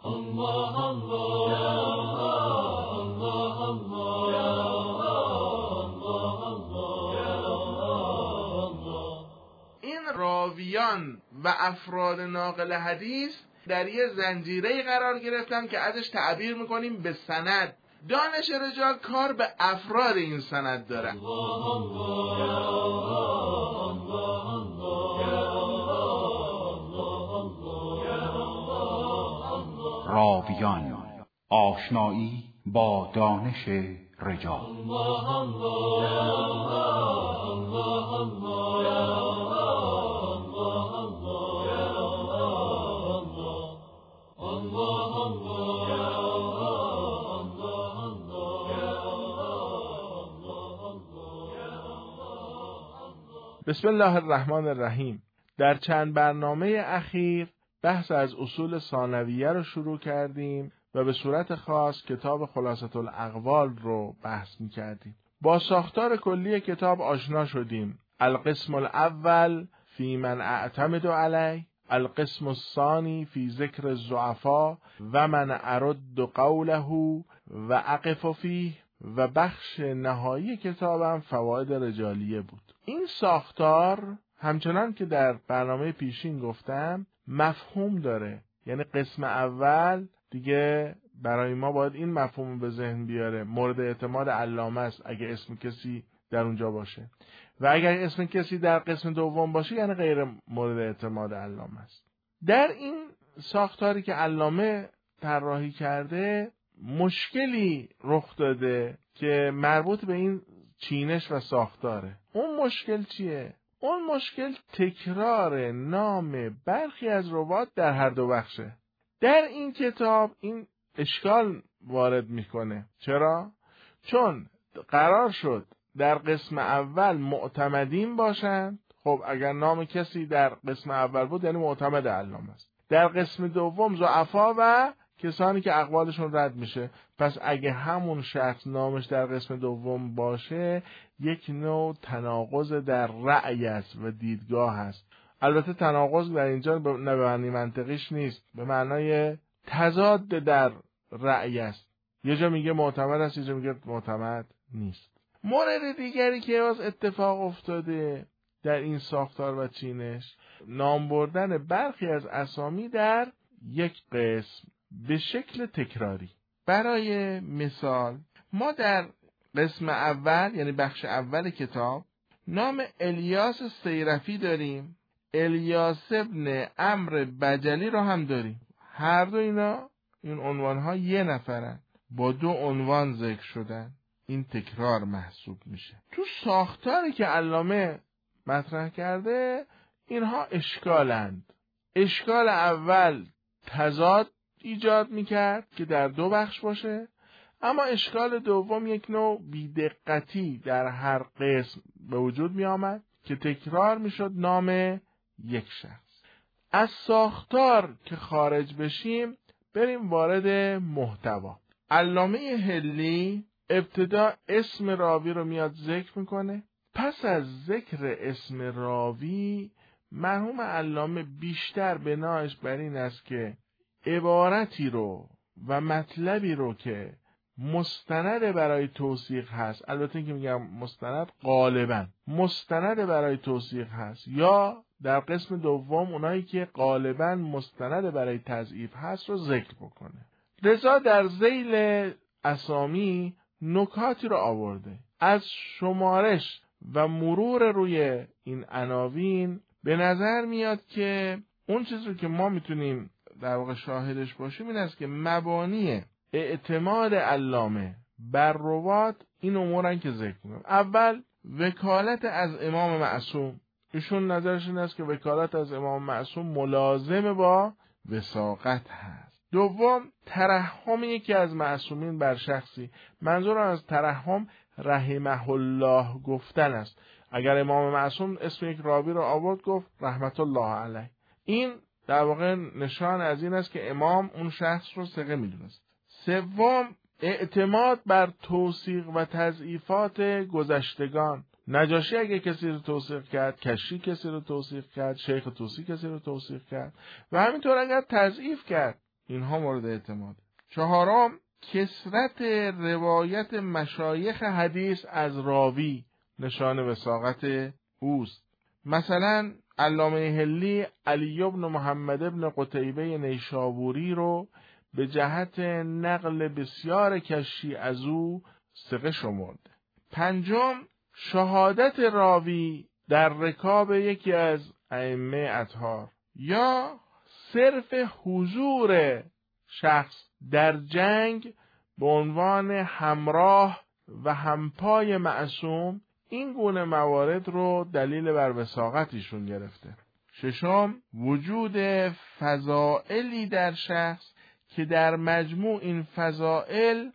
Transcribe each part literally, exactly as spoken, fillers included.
الله الله الله الله. این راویان و افراد ناقل حدیث در یه زنجیره قرار گرفتن که ازش تعبیر میکنیم به سند. دانش رجال کار به افراد این سند داره. راویان، آشنایی با دانش رجال. بسم الله الرحمن الرحیم. در چند برنامه اخیر بحث از اصول ثانویه رو شروع کردیم و به صورت خاص کتاب خلاصة الاقوال رو بحث می‌کردیم. با ساختار کلی کتاب آشنا شدیم. القسم الاول فی من اعتمد علی، القسم الثانی فی ذکر الضعفاء و من ارد قوله و اقف فیه، و بخش نهایی کتابم فواید رجالیه بود. این ساختار همچنان که در برنامه پیشین گفتم مفهوم داره. یعنی قسم اول دیگه برای ما باید این مفهوم به ذهن بیاره، مورد اعتماد علامه است اگه اسم کسی در اونجا باشه، و اگر اسم کسی در قسم دوم باشه یعنی غیر مورد اعتماد علامه است. در این ساختاری که علامه طراحی کرده مشکلی رخ داده که مربوط به این چینش و ساختاره. اون مشکل چیه؟ اون مشکل تکرار نام برخی از روات در هر دو بخشه. در این کتاب این اشکال وارد میکنه. چرا؟ چون قرار شد در قسم اول معتمدین باشند. خب اگر نام کسی در قسم اول بود یعنی معتمد علامه است. در قسم دوم ضعفا و کسانی که اقوالشون رد میشه. پس اگه همون شخص نامش در قسم دوم باشه یک نوع تناقض در رأی است و دیدگاه است. البته تناقض در اینجا نه به معنی منطقیش نیست، به معنای تضاد در رأی است. یه جا میگه معتمد است، یه جا میگه معتمد نیست. مورد دیگری که از اتفاق افتاده در این ساختار و چینش، نام بردن برخی از اسامی در یک قسم به شکل تکراری. برای مثال ما در قسم اول یعنی بخش اول کتاب نام الیاس سیرفی داریم، الیاس ابن عمرو بجلی رو هم داریم. هر دو اینا این عنوانها یه نفرن، با دو عنوان ذکر شدن. این تکرار محسوب میشه. تو ساختاری که علامه مطرح کرده اینها اشکالند. اشکال اول تضاد ایجاد میکرد که در دو بخش باشه، اما اشکال دوم یک نوع بی‌دقتی در هر قسم به وجود می آمد که تکرار میشد نام یک شخص. از ساختار که خارج بشیم بریم وارد محتوا. علامه حلی ابتدا اسم راوی رو میاد ذکر میکنه. پس از ذکر اسم راوی مرحوم علامه بیشتر بناش بر این است که عبارتی رو و مطلبی رو که مستند برای توثیق هست، البته که میگم مستند غالبا مستند برای توثیق هست، یا در قسم دوم اونایی که غالبا مستند برای تضعیف هست رو ذکر بکنه. رضا در ذیل اسامی نکاتی رو آورده. از شمارش و مرور روی این عناوین به نظر میاد که اون چیزی که ما میتونیم در واقع شاهدش باشیم این است که مبانی اعتماد علامه بر روات این امورن که ذکر میکنم. اول وکالت از امام معصوم. ایشون نظرش این است که وکالت از امام معصوم ملازم با وثاقت هست. دوم ترحم یکی از معصومین بر شخصی. منظور از ترحم رحمه الله گفتن است. اگر امام معصوم اسم یک راوی رو آورد گفت رحمت الله علیه، این در واقع نشان از این است که امام اون شخص رو ثقه میدونست. سوم اعتماد بر توثیق و تضعیفات گذشتگان. نجاشی اگه کسی رو توثیق کرد، کشی کسی رو توثیق کرد، شیخ طوسی کسی رو توثیق کرد و همینطور اگر تضعیف کرد اینها مورد اعتماد. چهارم، کثرت روایت مشایخ حدیث از راوی نشان وثاقت اوست. مثلا علامه حلی علی بن محمد بن قتیبه نیشابوری رو به جهت نقل بسیار کشی از او ثقه شمرده. پنجم، شهادت راوی در رکاب یکی از ائمه اطهار یا صرف حضور شخص در جنگ به عنوان همراه و همپای معصوم، این گونه موارد رو دلیل بر وثاقت ایشون گرفته. ششم، وجود فضائلی در شخص که در مجموع این فضائل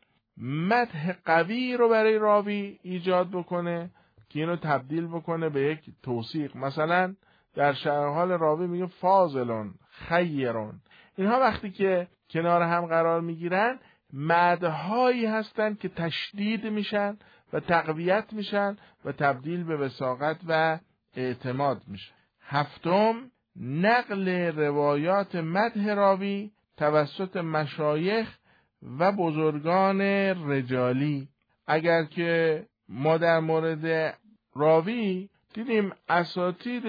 مدح قوی رو برای راوی ایجاد بکنه که اینو تبدیل بکنه به یک توصیق. مثلا در شرح حال راوی میگه فاضلون، خیرون. اینها وقتی که کنار هم قرار میگیرن مدحهایی هستن که تشدید میشن و تقویت میشن و تبدیل به وثاقت و اعتماد میشن. هفتم، نقل روایات مدح راوی توسط مشایخ و بزرگان رجالی. اگر که ما در مورد راوی دیدیم اساتید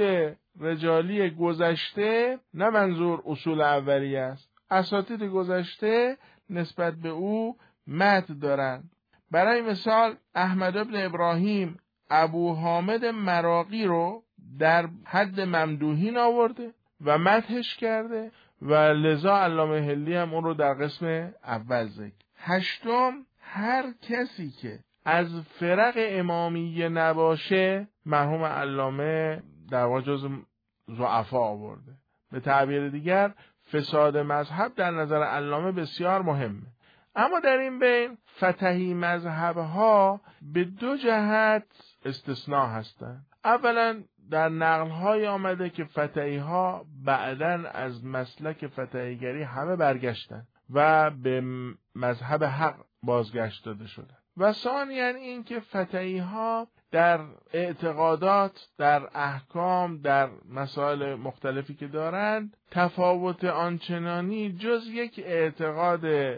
رجالی گذشته، نه منظور اصول اولیه است، اساتید گذشته نسبت به او مدح دارند. برای مثال احمد بن ابراهیم ابو حامد مراغی رو در حد ممدوحین آورده و مدحش کرده و لذا علامه حلی هم اون رو در قسم اول ذکر. هشتم، هر کسی که از فرق امامیه نباشه مرحوم علامه در واقع جز ضعفا آورده. به تعبیر دیگر فساد مذهب در نظر علامه بسیار مهمه. اما در این بین فتحی مذهبها به دو جهت استثناء هستند. اولا در نقل‌های آمده که فتحی‌ها بعداً از مسلک فتحی‌گری همه برگشتن و به مذهب حق بازگشت داده شدند. و ثانیاً این که فتحی‌ها در اعتقادات، در احکام، در مسائل مختلفی که دارند تفاوت آنچنانی جز یک اعتقاد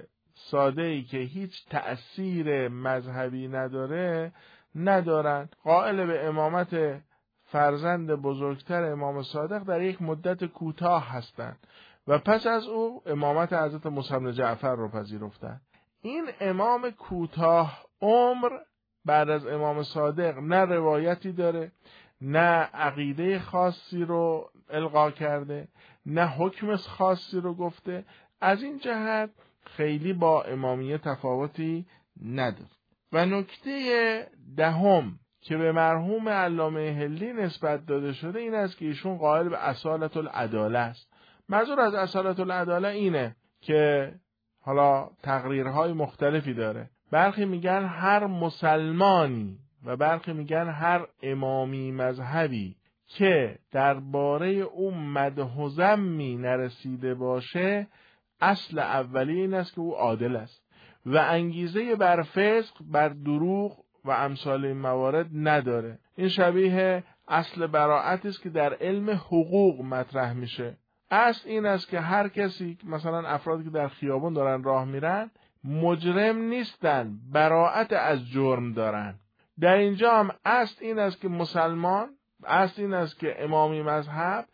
ساده‌ای که هیچ تأثیر مذهبی نداره ندارند. قائل به امامت فرزند بزرگتر امام صادق در یک مدت کوتاه هستند و پس از او امامت حضرت موسی بن جعفر رو پذیرفتند. این امام کوتاه عمر بعد از امام صادق نه روایتی داره، نه عقیده خاصی رو القا کرده، نه حکم خاصی رو گفته. از این جهت خیلی با امامیه تفاوتی نداره. و نکته دهم که به مرحوم علامه حلی نسبت داده شده این است که ایشون قائل به اصالت العداله است. منظور از اصالت العداله اینه که حالا تقریرهای مختلفی داره. برخی میگن هر مسلمانی و برخی میگن هر امامی مذهبی که درباره او مدح و ذمی نرسیده باشه اصل اولی این است که او عادل است و انگیزه بر فسق، بر دروغ و امثال این موارد نداره. این شبیه اصل براءت است که در علم حقوق مطرح میشه. اصل این است که هر کسی، مثلا افرادی که در خیابان دارن راه میرن، مجرم نیستن، براءت از جرم دارن. در اینجا هم اصل این است که مسلمان، اصل این است که امامی مذهب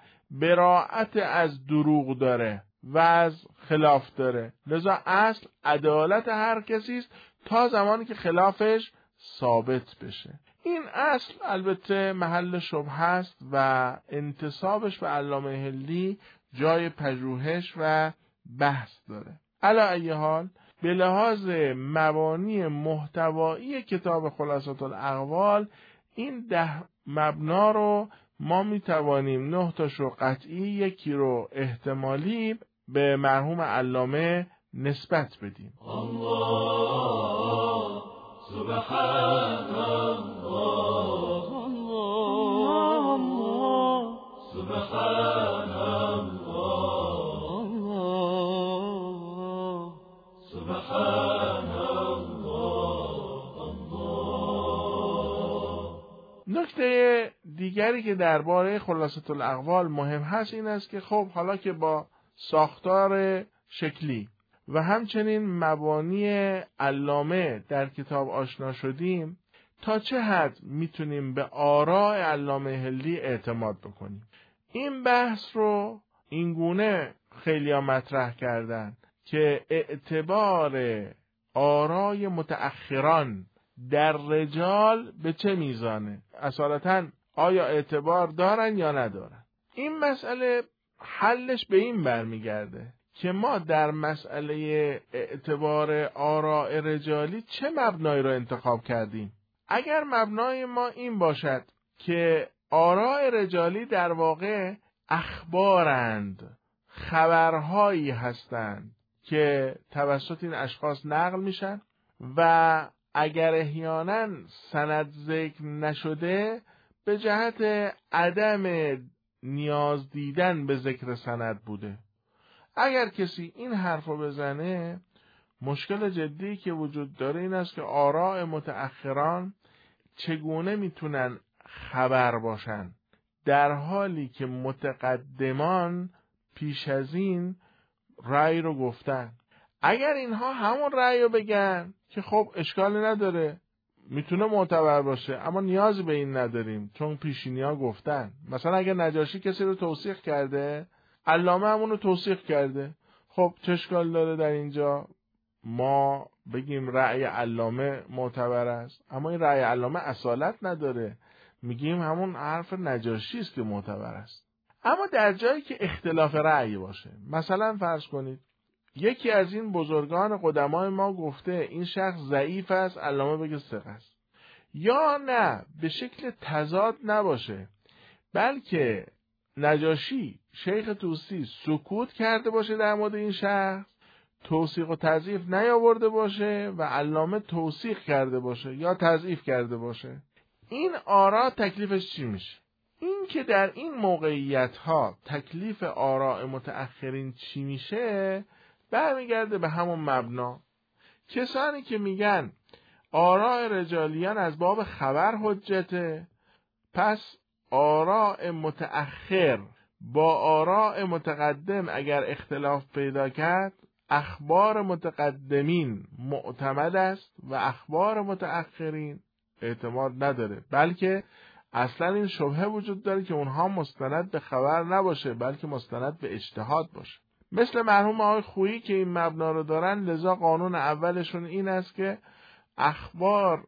براءت از دروغ داره و از خلاف داره. لذا اصل عدالت هر کسی است تا زمانی که خلافش ثابت بشه. این اصل البته محل شبهه است و انتسابش به علامه حلی جای پژوهش و بحث داره. علی ای حال به لحاظ مبانی محتوایی کتاب خلاصة الاقوال این ده مبنا رو ما می توانیم نه تاشو قطعی، یکی رو احتمالی به مرحوم علامه نسبت بدیم. الله سبحان الله، الله سبحان الله، الله سبحان الله. نکته دیگری که درباره خلاصة الاقوال مهم هست این است که خب حالا که با ساختار شکلی و همچنین مبانی علامه در کتاب آشنا شدیم، تا چه حد میتونیم به آراء علامه حلی اعتماد بکنیم. این بحث رو اینگونه خیلیا مطرح کردن که اعتبار آرای متأخران در رجال به چه میزانه، اصالتاً آیا اعتبار دارن یا ندارن. این مسئله حلش به این برمیگرده که ما در مسئله اعتبار آراء رجالی چه مبنایی رو انتخاب کردیم. اگر مبنای ما این باشد که آراء رجالی در واقع اخبارند، خبرهایی هستند که توسط این اشخاص نقل میشن و اگر احیانا سند ذکر نشده به جهت عدم نیاز دیدن به ذکر سند بوده. اگر کسی این حرف رو بزنه، مشکل جدی که وجود داره این است که آراء متأخران چگونه میتونن خبر باشن در حالی که متقدمان پیش از این رأی رو گفتن. اگر اینها همون رأی رو بگن که خب اشکالی نداره، میتونه معتبر باشه، اما نیازی به این نداریم چون پیشینی ها گفتن. مثلا اگر نجاشی کسی رو توثیق کرده، علامه همون رو توثیق کرده، خب چه اشکال داره در اینجا ما بگیم رأی علامه معتبر است؟ اما این رأی علامه اصالت نداره، میگیم همون حرف نجاشی است که معتبر است. اما در جایی که اختلاف رأی باشه، مثلا فرض کنید یکی از این بزرگان قدمای ما گفته این شخص ضعیف است، علامه بگه ثقه است، یا نه به شکل تضاد نباشه، بلکه نجاشی شیخ طوسی سکوت کرده باشه در مورد این شخص، توثیق و تضعیف نیاورده باشه و علامه توثیق کرده باشه یا تضعیف کرده باشه، این آرا تکلیفش چی میشه؟ این که در این موقعیت ها تکلیف آراء متأخرین چی میشه برمیگرده به همون مبنا. کسانی که میگن آراء رجالیان از باب خبر حجته، پس آراء متأخر با آراء متقدم اگر اختلاف پیدا کرد، اخبار متقدمین معتمد است و اخبار متأخرین اعتماد نداره، بلکه اصلا این شبهه وجود داره که اونها مستند به خبر نباشه بلکه مستند به اجتهاد باشه. مثل مرحوم آقای خویی که این مبنا رو دارن، لذا قانون اولشون این است که اخبار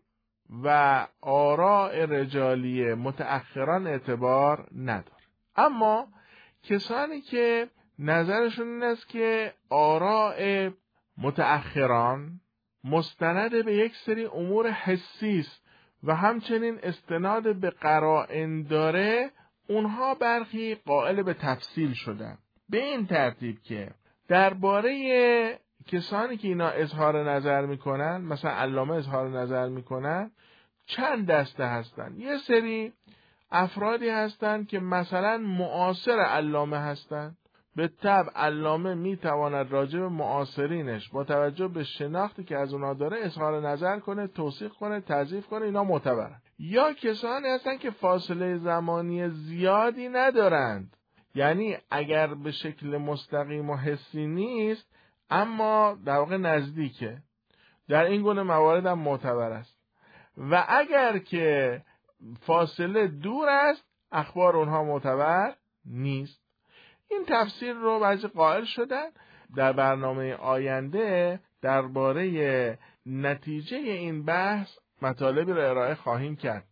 و آراء رجالی متأخران اعتبار نداره. اما کسانی که نظرشون این است که آراء متأخران مستند به یک سری امور حسی است و همچنین استناد به قرائن داره، اونها برخی قائل به تفصیل شدن، به این ترتیب که درباره کسانی که اینا اظهار نظر میکنن، مثلا علامه اظهار نظر میکنن، چند دسته هستن. یه سری افرادی هستن که مثلا معاصر علامه هستن، به طبع علامه میتواند راجع به معاصرینش با توجه به شناختی که از اونا داره اظهار نظر کنه، توثیق کنه، تضعیف کنه، اینا معتبرن. یا کسانی هستن که فاصله زمانی زیادی ندارند، یعنی اگر به شکل مستقیم و حسی نیست اما در واقع نزدیکه، در این گونه موارد هم معتبر است. و اگر که فاصله دور است، اخبار اونها معتبر نیست. این تفسیر رو بعضی قائل شدن. در برنامه آینده درباره نتیجه این بحث مطالبی رو ارائه خواهیم کرد.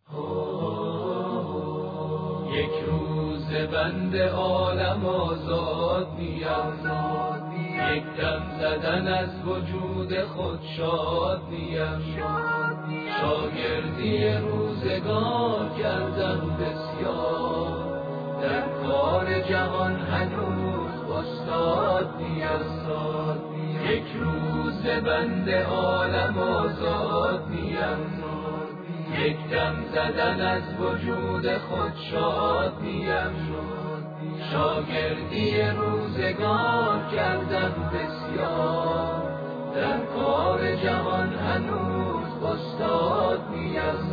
یک روز بند عالم آزاد نیم، یک دم زدن از وجود خود شاد نیم، شاگردی روزگار کردم بسیار، در کار جهان هنوز استاد نیم. یک روز بند عالم آزاد نیم، یک دم زدن از وجود خود شاد نیم، شاگردی روزگار کردم بسیار، در کار جهان هنوز استاد نیم.